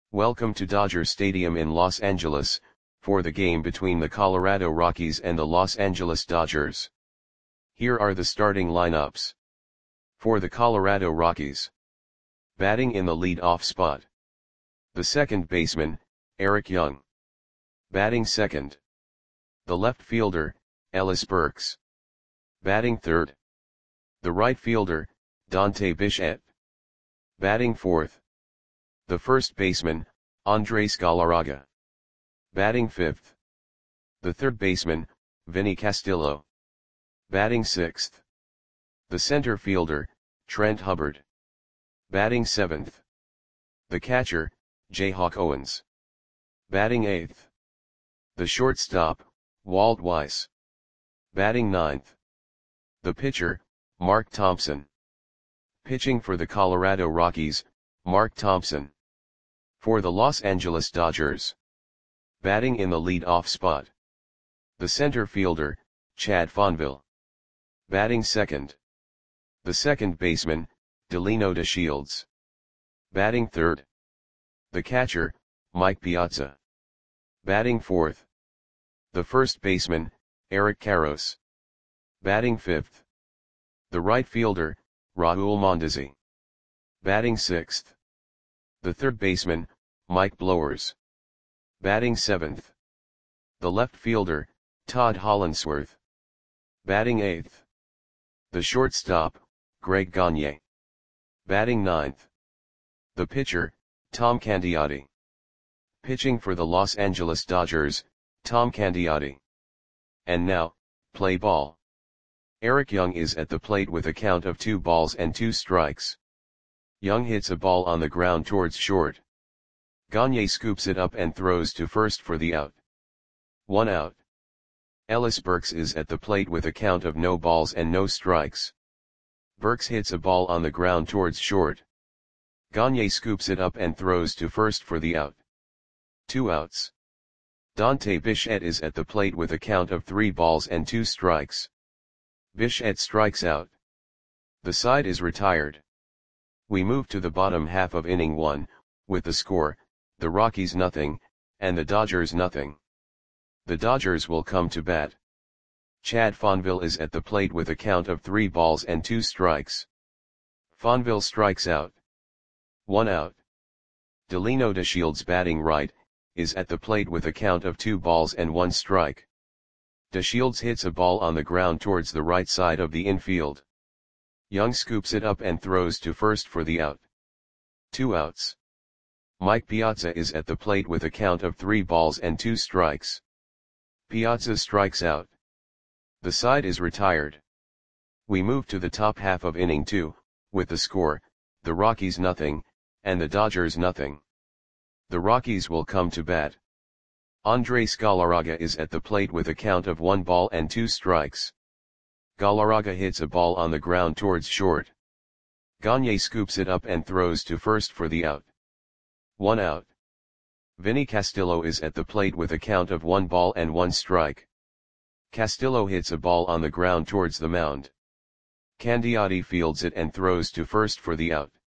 Welcome to Dodger Stadium in Los Angeles, for the game between the Colorado Rockies and the Los Angeles Dodgers. Here are the starting lineups. For the Colorado Rockies. Batting in the lead-off spot. The second baseman, Eric Young. Batting second. The left fielder, Ellis Burks. Batting third. The right fielder, Dante Bichette. Batting fourth. The first baseman, Andres Galarraga. Batting fifth. The third baseman, Vinny Castillo. Batting sixth. The center fielder, Trent Hubbard. Batting seventh. The catcher, Jayhawk Owens. Batting eighth. The shortstop, Walt Weiss. Batting ninth. The pitcher, Mark Thompson. Pitching for the Colorado Rockies, Mark Thompson. For the Los Angeles Dodgers. Batting in the lead-off spot. The center fielder, Chad Fonville. Batting second. The second baseman, Delino DeShields. Batting third. The catcher, Mike Piazza. Batting fourth. The first baseman, Eric Karros. Batting fifth. The right fielder, Raul Mondesi. Batting sixth. The third baseman, Mike Blowers. Batting seventh. The left fielder, Todd Hollandsworth. Batting eighth. The shortstop, Greg Gagne. Batting ninth. The pitcher, Tom Candiotti. Pitching for the Los Angeles Dodgers, Tom Candiotti. And now, play ball. Eric Young is at the plate with a count of 2 balls and 2 strikes. Young hits a ball on the ground towards short. Gagne scoops it up and throws to first for the out. 1 out. Ellis Burks is at the plate with a count of no balls and no strikes. Burks hits a ball on the ground towards short. Gagne scoops it up and throws to first for the out. 2 outs. Dante Bichette is at the plate with a count of 3 balls and 2 strikes. Bichette strikes out. The side is retired. We move to the bottom half of inning 1, with the score, the Rockies nothing, and the Dodgers nothing. The Dodgers will come to bat. Chad Fonville is at the plate with a count of 3 balls and 2 strikes. Fonville strikes out. 1 out. Delino DeShields batting right, is at the plate with a count of 2 balls and 1 strike. DeShields hits a ball on the ground towards the right side of the infield. Young scoops it up and throws to first for the out. 2 outs. Mike Piazza is at the plate with a count of 3 balls and 2 strikes. Piazza strikes out. The side is retired. We move to the top half of inning 2, with the score, the Rockies nothing, and the Dodgers nothing. The Rockies will come to bat. Andres Galarraga is at the plate with a count of 1 ball and 2 strikes. Galarraga hits a ball on the ground towards short. Gagne scoops it up and throws to first for the out. 1 out. Vinny Castillo is at the plate with a count of 1 ball and 1 strike. Castillo hits a ball on the ground towards the mound. Candiotti fields it and throws to first for the out.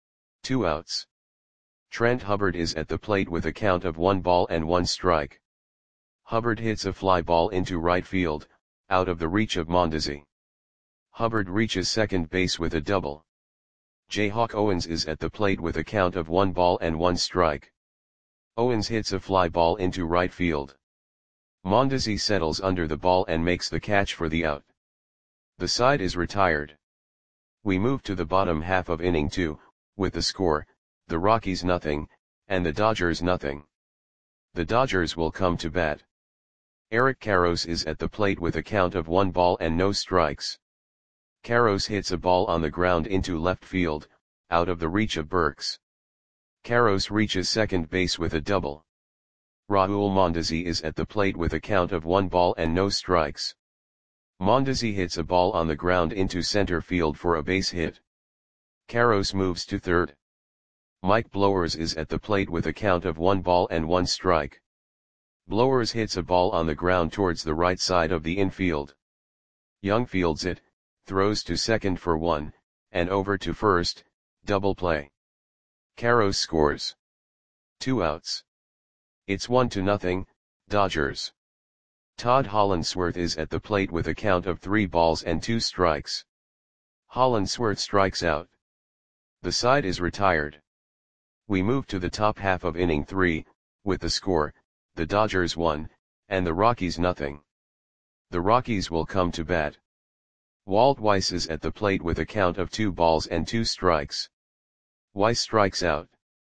2 outs. Trent Hubbard is at the plate with a count of 1 ball and 1 strike. Hubbard hits a fly ball into right field, out of the reach of Mondesi. Hubbard reaches second base with a double. Jayhawk Owens is at the plate with a count of 1 ball and 1 strike. Owens hits a fly ball into right field. Mondesi settles under the ball and makes the catch for the out. The side is retired. We move to the bottom half of inning 2, with the score, the Rockies nothing, and the Dodgers nothing. The Dodgers will come to bat. Eric Karros is at the plate with a count of 1 ball and no strikes. Karros hits a ball on the ground into left field, out of the reach of Burks. Karros reaches second base with a double. Raul Mondesi is at the plate with a count of 1 ball and no strikes. Mondesi hits a ball on the ground into center field for a base hit. Karros moves to third. Mike Blowers is at the plate with a count of 1 ball and 1 strike. Blowers hits a ball on the ground towards the right side of the infield. Young fields it, throws to second for 1, and over to first, double play. Karros scores. 2 outs. It's 1-0, Dodgers. Todd Hollandsworth is at the plate with a count of 3 balls and 2 strikes. Hollandsworth strikes out. The side is retired. We move to the top half of inning 3, with the score, the Dodgers 1, and the Rockies nothing. The Rockies will come to bat. Walt Weiss is at the plate with a count of 2 balls and 2 strikes. Weiss strikes out.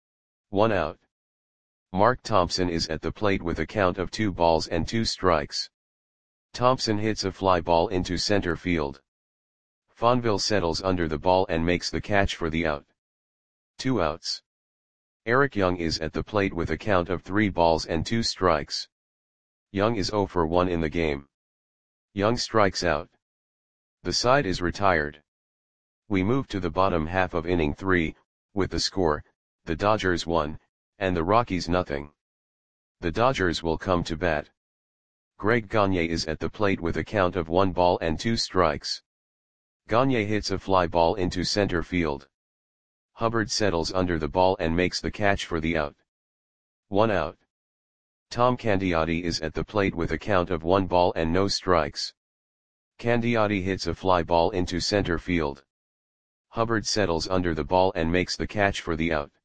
1 out. Mark Thompson is at the plate with a count of 2 balls and 2 strikes. Thompson hits a fly ball into center field. Fonville settles under the ball and makes the catch for the out. 2 outs. Eric Young is at the plate with a count of 3 balls and 2 strikes. Young is 0 for 1 in the game. Young strikes out. The side is retired. We move to the bottom half of inning 3, with the score, the Dodgers 1, and the Rockies nothing. The Dodgers will come to bat. Greg Gagne is at the plate with a count of 1 ball and 2 strikes. Gagne hits a fly ball into center field. Hubbard settles under the ball and makes the catch for the out. 1 out. Tom Candiotti is at the plate with a count of 1 ball and no strikes. Candiotti hits a fly ball into center field. Hubbard settles under the ball and makes the catch for the out.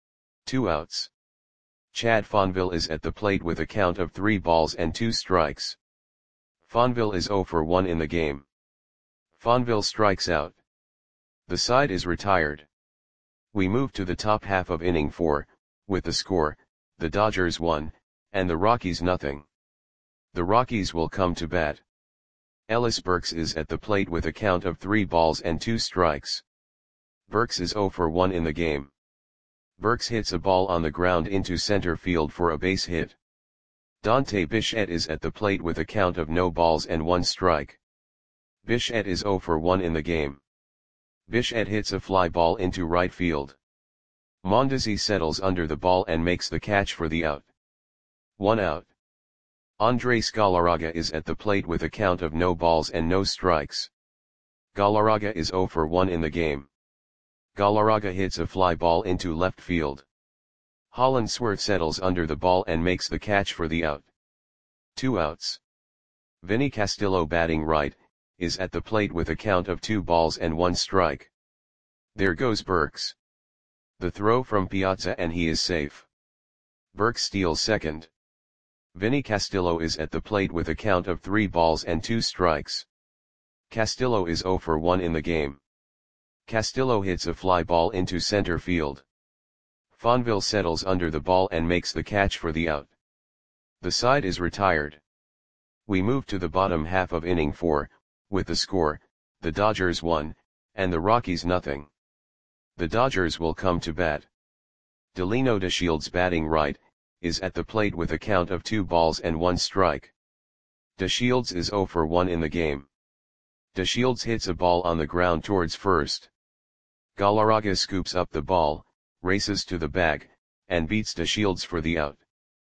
2 outs. Chad Fonville is at the plate with a count of 3 balls and 2 strikes. Fonville is 0 for 1 in the game. Fonville strikes out. The side is retired. We move to the top half of inning 4, with the score, the Dodgers 1, and the Rockies nothing. The Rockies will come to bat. Ellis Burks is at the plate with a count of 3 balls and 2 strikes. Burks is 0 for 1 in the game. Burks hits a ball on the ground into center field for a base hit. Dante Bichette is at the plate with a count of no balls and 1 strike. Bichette is 0 for 1 in the game. Bichette hits a fly ball into right field. Mondesi settles under the ball and makes the catch for the out. 1 out. Andres Galarraga is at the plate with a count of no balls and no strikes. Galarraga is 0 for 1 in the game. Galarraga hits a fly ball into left field. Hollandsworth settles under the ball and makes the catch for the out. 2 outs. Vinny Castillo batting right, is at the plate with a count of 2 balls and 1 strike. There goes Burks. The throw from Piazza and he is safe. Burks steals second. Vinny Castillo is at the plate with a count of 3 balls and 2 strikes. Castillo is 0 for 1 in the game. Castillo hits a fly ball into center field. Fonville settles under the ball and makes the catch for the out. The side is retired. We move to the bottom half of inning 4, with the score, the Dodgers 1, and the Rockies nothing. The Dodgers will come to bat. Delino DeShields batting right, is at the plate with a count of 2 balls and 1 strike. DeShields is 0 for 1 in the game. DeShields hits a ball on the ground towards first. Galarraga scoops up the ball, races to the bag, and beats DeShields for the out.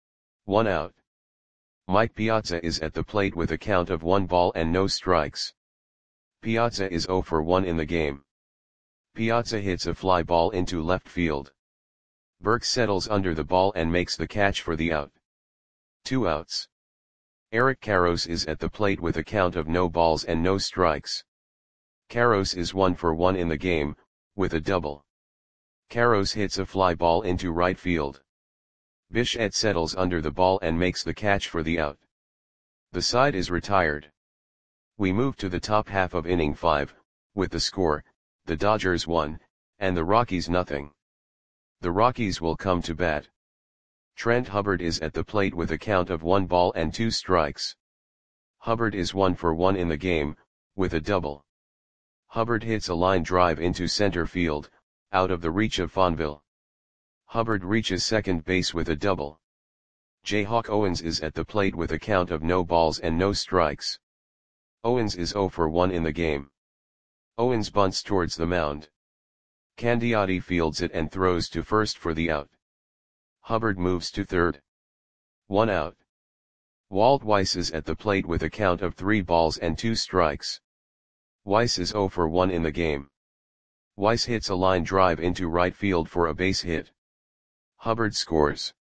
1 out. Mike Piazza is at the plate with a count of 1 ball and no strikes. Piazza is 0 for 1 in the game. Piazza hits a fly ball into left field. Burks settles under the ball and makes the catch for the out. 2 outs. Eric Karros is at the plate with a count of no balls and no strikes. Karros is 1 for 1 in the game, with a double. Karros hits a fly ball into right field. Bichette settles under the ball and makes the catch for the out. The side is retired. We move to the top half of inning 5, with the score, the Dodgers 1, and the Rockies nothing. The Rockies will come to bat. Trent Hubbard is at the plate with a count of 1 ball and 2 strikes. Hubbard is 1 for 1 in the game, with a double. Hubbard hits a line drive into center field, out of the reach of Fonville. Hubbard reaches second base with a double. Jayhawk Owens is at the plate with a count of no balls and no strikes. Owens is 0 for 1 in the game. Owens bunts towards the mound. Candiotti fields it and throws to first for the out. Hubbard moves to third. 1 out. Walt Weiss is at the plate with a count of 3 balls and 2 strikes. Weiss is 0 for 1 in the game. Weiss hits a line drive into right field for a base hit. Hubbard scores.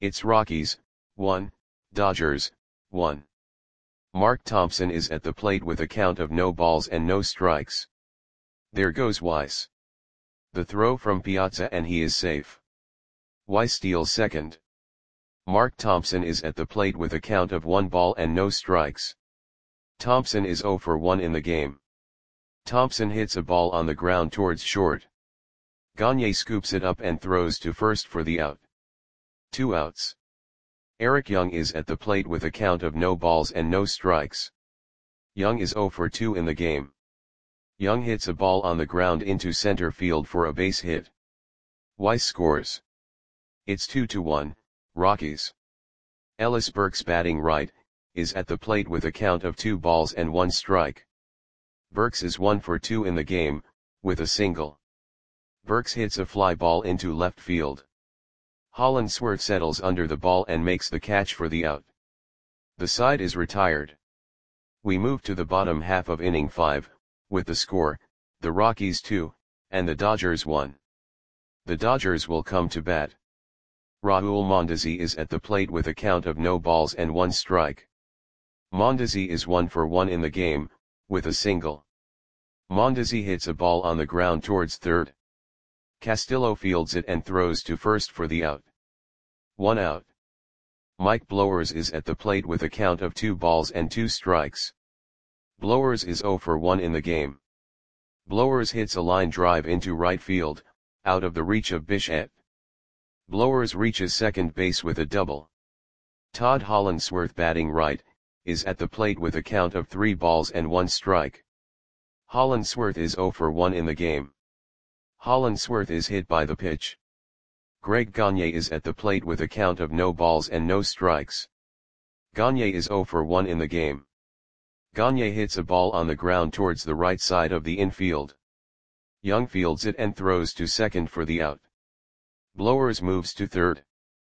It's Rockies, 1, Dodgers, 1. Mark Thompson is at the plate with a count of no balls and no strikes. There goes Weiss. The throw from Piazza and he is safe. Weiss steals second. Mark Thompson is at the plate with a count of 1 ball and no strikes. Thompson is 0 for 1 in the game. Thompson hits a ball on the ground towards short. Gagne scoops it up and throws to first for the out. 2 outs. Eric Young is at the plate with a count of no balls and no strikes. Young is 0 for 2 in the game. Young hits a ball on the ground into center field for a base hit. Weiss scores. It's 2-1, Rockies. Ellis Burks, batting right, is at the plate with a count of 2 balls and 1 strike. Burks is 1 for 2 in the game, with a single. Burks hits a fly ball into left field. Hollandsworth settles under the ball and makes the catch for the out. The side is retired. We move to the bottom half of inning 5, with the score, the Rockies 2, and the Dodgers 1. The Dodgers will come to bat. Raul Mondesi is at the plate with a count of no balls and 1 strike. Mondesi is 1 for 1 in the game, with a single. Mondesi hits a ball on the ground towards third. Castillo fields it and throws to first for the out. 1 out. Mike Blowers is at the plate with a count of 2 balls and 2 strikes. Blowers is 0 for 1 in the game. Blowers hits a line drive into right field, out of the reach of Bichette. Blowers reaches second base with a double. Todd Hollandsworth, batting right, is at the plate with a count of 3 balls and 1 strike. Hollandsworth is 0 for 1 in the game. Hollandsworth is hit by the pitch. Greg Gagne is at the plate with a count of no balls and no strikes. Gagne is 0 for 1 in the game. Gagne hits a ball on the ground towards the right side of the infield. Young fields it and throws to second for the out. Blowers moves to third.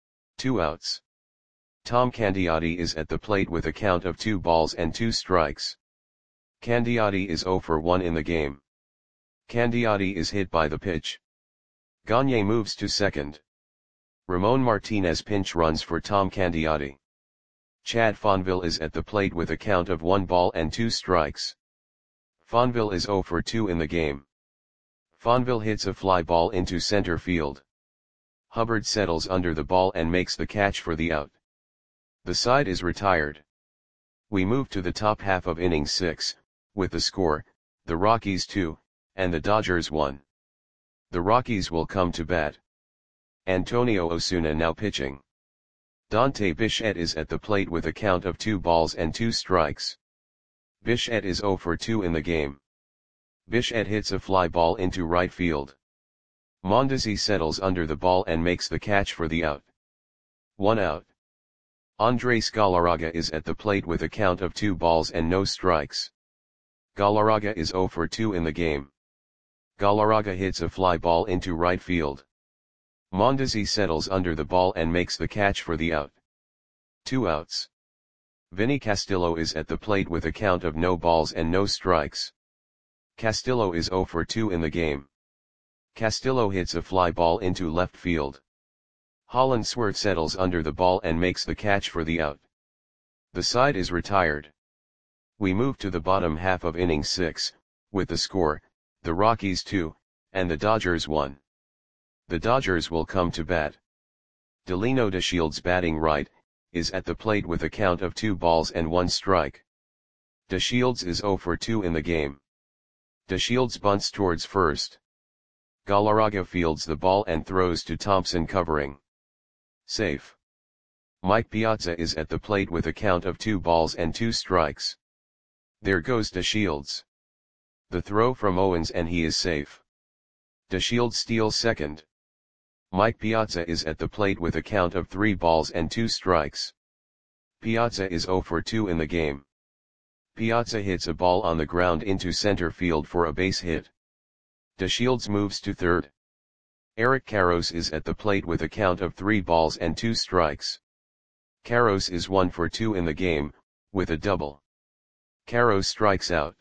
2 outs. Tom Candiotti is at the plate with a count of 2 balls and 2 strikes. Candiotti is 0 for 1 in the game. Candiotti is hit by the pitch. Gagne moves to second. Ramon Martinez pinch runs for Tom Candiotti. Chad Fonville is at the plate with a count of 1 ball and 2 strikes. Fonville is 0 for 2 in the game. Fonville hits a fly ball into center field. Hubbard settles under the ball and makes the catch for the out. The side is retired. We move to the top half of inning 6, with the score, the Rockies 2, and the Dodgers 1. The Rockies will come to bat. Antonio Osuna now pitching. Dante Bichette is at the plate with a count of 2 balls and 2 strikes. Bichette is 0 for 2 in the game. Bichette hits a fly ball into right field. Mondesi settles under the ball and makes the catch for the out. 1 out. Andres Galarraga is at the plate with a count of 2 balls and no strikes. Galarraga is 0 for 2 in the game. Galarraga hits a fly ball into right field. Mondesi settles under the ball and makes the catch for the out. 2 outs. Vinny Castillo is at the plate with a count of no balls and no strikes. Castillo is 0 for 2 in the game. Castillo hits a fly ball into left field. Hollandsworth settles under the ball and makes the catch for the out. The side is retired. We move to the bottom half of inning 6, with the score, the Rockies 2, and the Dodgers 1. The Dodgers will come to bat. Delino DeShields, batting right, is at the plate with a count of 2 balls and 1 strike. DeShields is 0 for 2 in the game. DeShields bunts towards first. Galarraga fields the ball and throws to Thompson, covering. Safe. Mike Piazza is at the plate with a count of 2 balls and 2 strikes. There goes DeShields. The throw from Owens and he is safe. DeShields steals second. Mike Piazza is at the plate with a count of 3 balls and 2 strikes. Piazza is 0 for 2 in the game. Piazza hits a ball on the ground into center field for a base hit. DeShields moves to third. Eric Karros is at the plate with a count of 3 balls and 2 strikes. Karros is 1 for 2 in the game, with a double. Karros strikes out.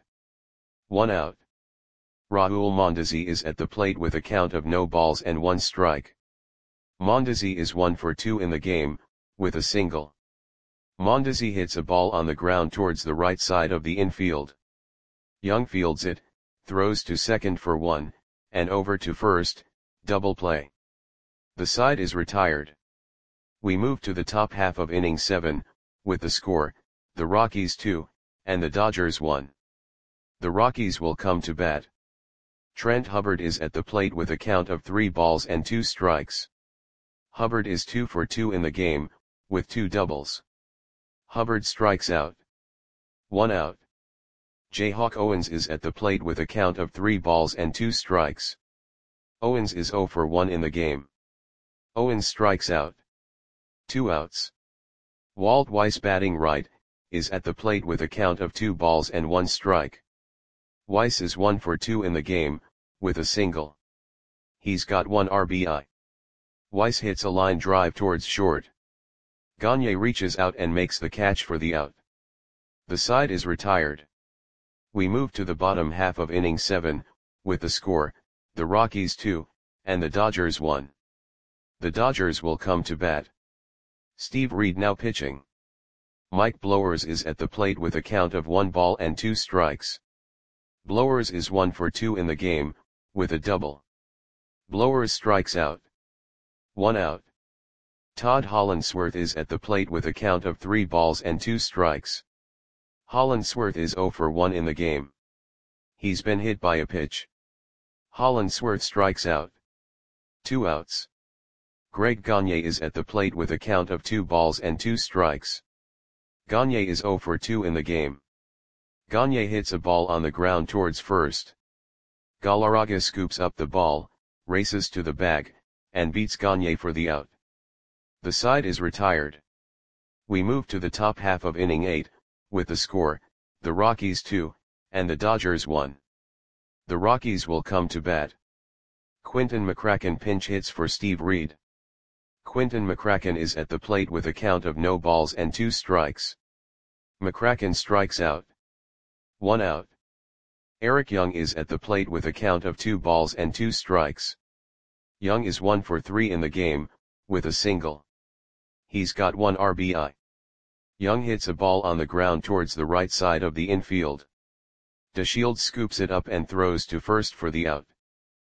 1 out. Raul Mondesi is at the plate with a count of no balls and 1 strike. Mondesi is 1 for 2 in the game, with a single. Mondesi hits a ball on the ground towards the right side of the infield. Young fields it, throws to second for 1, and over to first, double play. The side is retired. We move to the top half of inning 7, with the score, the Rockies 2, and the Dodgers 1. The Rockies will come to bat. Trent Hubbard is at the plate with a count of 3 balls and 2 strikes. Hubbard is 2 for 2 in the game, with 2 doubles. Hubbard strikes out. 1 out. Jayhawk Owens is at the plate with a count of 3 balls and 2 strikes. Owens is 0 for 1 in the game. Owens strikes out. 2 outs. Walt Weiss batting right, is at the plate with a count of 2 balls and 1 strike. Weiss is 1 for 2 in the game, with a single. He's got 1 RBI. Weiss hits a line drive towards short. Gagne reaches out and makes the catch for the out. The side is retired. We move to the bottom half of inning 7, with the score, the Rockies 2, and the Dodgers 1. The Dodgers will come to bat. Steve Reed now pitching. Mike Blowers is at the plate with a count of 1 ball and 2 strikes. Blowers is 1 for 2 in the game, with a double. Blowers strikes out. 1 out. Todd Hollandsworth is at the plate with a count of 3 balls and 2 strikes. Hollandsworth is 0 for 1 in the game. He's been hit by a pitch. Hollandsworth strikes out. 2 outs. Greg Gagne is at the plate with a count of 2 balls and 2 strikes. Gagne is 0 for 2 in the game. Gagne hits a ball on the ground towards first. Galarraga scoops up the ball, races to the bag, and beats Gagne for the out. The side is retired. We move to the top half of inning 8, with the score, the Rockies 2, and the Dodgers 1. The Rockies will come to bat. Quinton McCracken pinch hits for Steve Reed. Quinton McCracken is at the plate with a count of no balls and 2 strikes. McCracken strikes out. 1 out. Eric Young is at the plate with a count of 2 balls and 2 strikes. Young is 1 for 3 in the game, with a single. He's got 1 RBI. Young hits a ball on the ground towards the right side of the infield. DeShields scoops it up and throws to first for the out.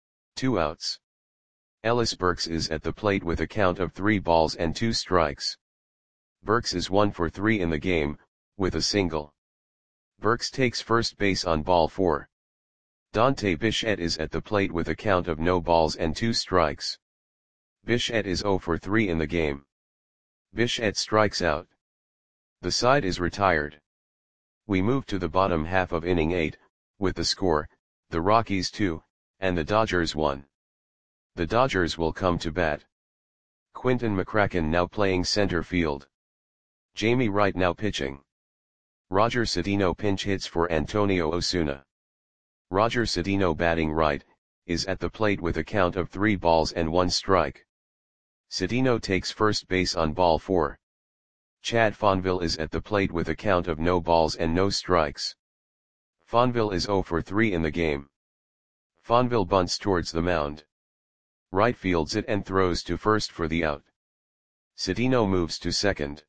2 outs. Ellis Burks is at the plate with a count of 3 balls and 2 strikes. Burks is 1 for 3 in the game, with a single. Burks takes first base on ball 4. Dante Bichette is at the plate with a count of no balls and 2 strikes. Bichette is 0 for 3 in the game. Bichette strikes out. The side is retired. We move to the bottom half of inning 8, with the score, the Rockies 2, and the Dodgers 1. The Dodgers will come to bat. Quinton McCracken now playing center field. Jamie Wright now pitching. Roger Cedeno pinch hits for Antonio Osuna. Roger Cedeno batting right, is at the plate with a count of 3 balls and 1 strike. Cedeno takes first base on ball 4. Chad Fonville is at the plate with a count of no balls and no strikes. Fonville is 0 for 3 in the game. Fonville bunts towards the mound. Wright fields it and throws to first for the out. Cedeno moves to second.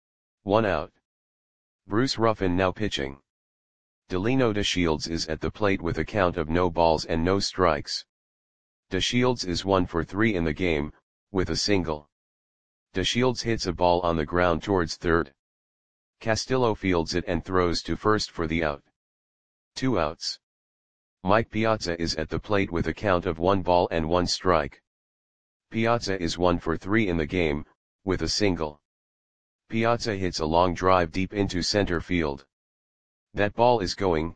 1 out. Bruce Ruffin now pitching. Delino DeShields is at the plate with a count of no balls and no strikes. DeShields is 1 for 3 in the game, with a single. DeShields hits a ball on the ground towards third. Castillo fields it and throws to first for the out. 2 outs. Mike Piazza is at the plate with a count of 1 ball and 1 strike. Piazza is 1 for 3 in the game, with a single. Piazza hits a long drive deep into center field. That ball is gone.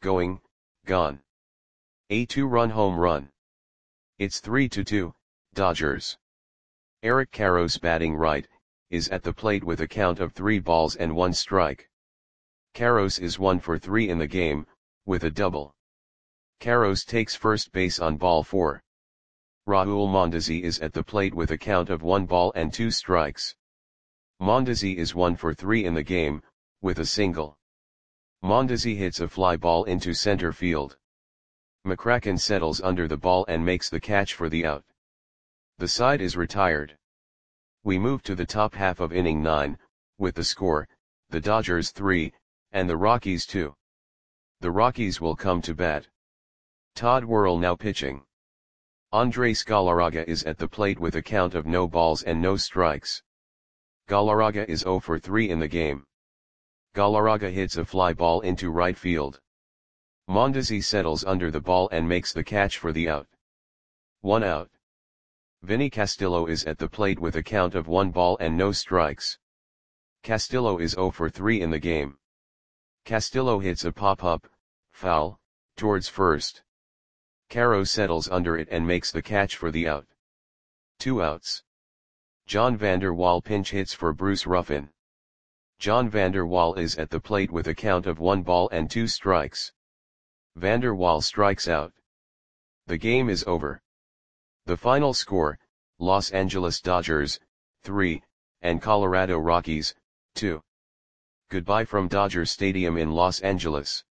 A 2-run home run. It's 3-2, Dodgers. Eric Karros batting right, is at the plate with a count of 3 balls and 1 strike. Karros is 1 for 3 in the game, with a double. Karros takes first base on ball 4. Raul Mondesi is at the plate with a count of 1 ball and 2 strikes. Mondesi is 1 for 3 in the game, with a single. Mondesi hits a fly ball into center field. McCracken settles under the ball and makes the catch for the out. The side is retired. We move to the top half of inning 9, with the score, the Dodgers 3, and the Rockies 2. The Rockies will come to bat. Todd Worrell now pitching. Andres Galarraga is at the plate with a count of no balls and no strikes. Galarraga is 0 for 3 in the game. Galarraga hits a fly ball into right field. Mondesi settles under the ball and makes the catch for the out. 1 out. Vinny Castillo is at the plate with a count of 1 ball and no strikes. Castillo is 0 for 3 in the game. Castillo hits a pop-up, foul, towards first. Caro settles under it and makes the catch for the out. 2 outs. John Vander Wal pinch hits for Bruce Ruffin. John Vander Wal is at the plate with a count of 1 ball and 2 strikes. Vander Wal strikes out. The game is over. The final score, Los Angeles Dodgers, 3, and Colorado Rockies, 2. Goodbye from Dodger Stadium in Los Angeles.